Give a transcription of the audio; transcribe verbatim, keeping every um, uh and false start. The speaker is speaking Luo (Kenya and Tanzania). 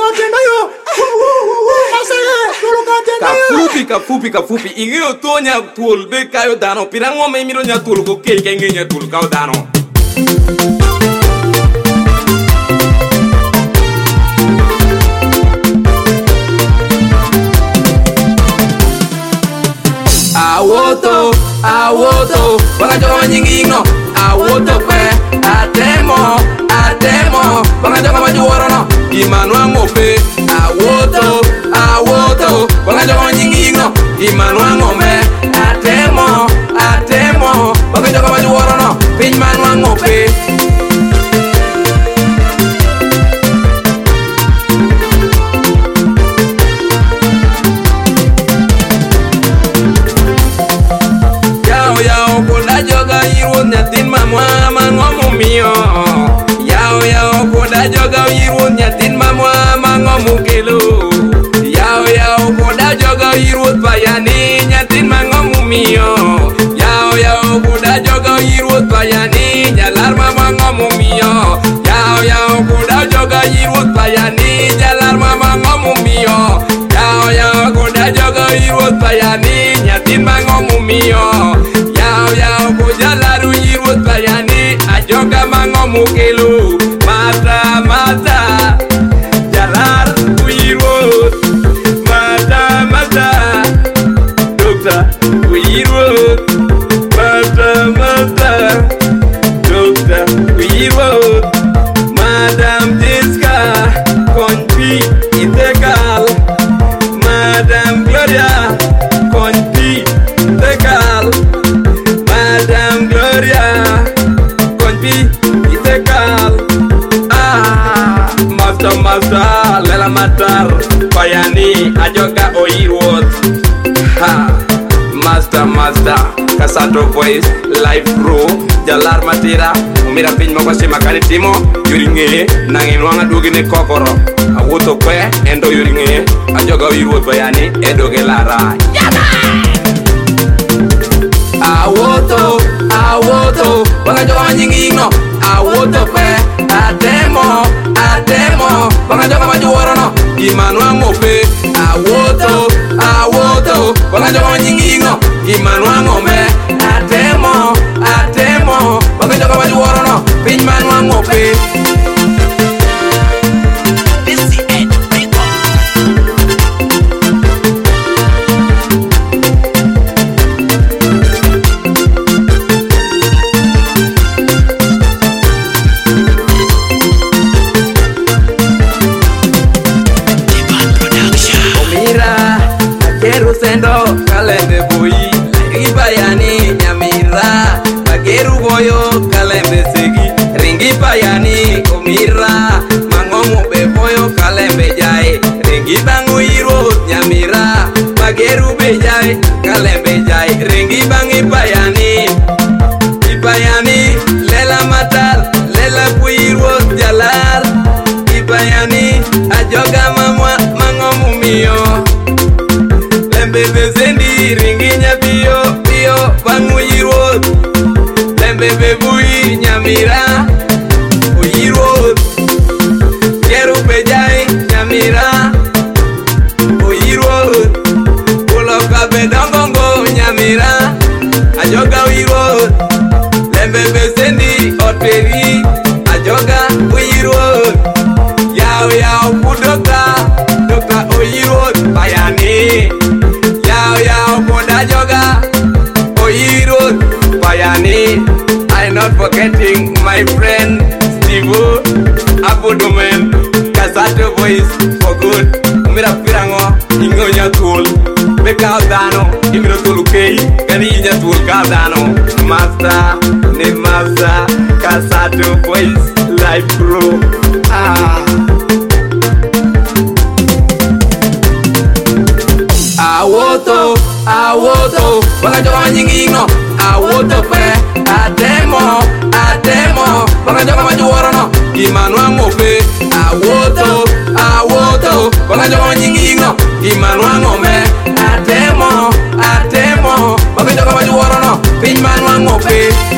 Kafupi kafupi kafupi ingeo to nya tul be kayo dano pirango me miro nya tul ko ke ke nya tul kayo dano awoto awoto banga jo nyingino awoto pe atemo atemo banga jo ma juoro no imanwa ngope awoto awoto banga jo nyingino imanwa ngome atemo atemo banga jo ma juoro no pin manwa ngope nyatin mamwa mangomu mio yao yao koda joga iru nyatin mamwa mangomu kelo yao yao koda joga iru payani nyatin mangomu mio yao yao koda joga iru payani jalar mangomu mio yao yao koda joga iru payani jalar mangomu mio yao yao koda joga iru payani nyatin mangomu mio yao yao koda laru bayani ajoga mango mukelu mata mata jalar uirut mata mata dokter uirut mata mata dokter uirut madam Diska konpi itekal madam Gloria konpi itekal madam Gloria itekal ah master master lela matar payani ajoga oirwot ha master master Kasato voice live pro jalar matira umira pin moko sima kanitimo yuringe nangin wanga dugine kokoro awuto kwe endo yuringe ajoga oirwot payani edoge lara yama awoto awoto banga joga nyingino awoto pe atemo atemo banga joga majuoro no imanwa ngope awoto awoto banga joga nyingino imanwa ngome atemo atemo banga joga majuoro no pin manwa ngope sendo kalembe boy ringi bayani nyamira bageru boyo kalembe segi ringi bayani omira mangomu be boyo kalembe jai ringi bangu iro nyamira bageru be jai kalembe jai ringi bangi bayani ibayani lela matal lela kuiro jalar ibayani ajoga mamwa mangomu mio Lembe zendi ringinya bio bio bangu yirot Lembe bebui nyamira oyirot Keru bejai nyamira oyirot Uloka bedongongo nyamira ajoga oyirot Lembe bezendi oteri ajoga oyirot Yao yao kudoka doka oyirot bayani Yao yao koda joga oirut payani I'm not forgetting my friend Steve Abudumen Kasato voice for good Mira pirango ingonya tool Beka dano imiro tulukei Kani inya tool ka dano Master ne master Kasato voice live pro Ah Awoto, awoto, banga joga nyingino Awoto pe, atemo, atemo Banga joga majuoro no, imanwa ngope Awoto, awoto, banga joga nyingino Imanwa ngome, atemo, atemo Banga joga majuoro no, pin manwa ngope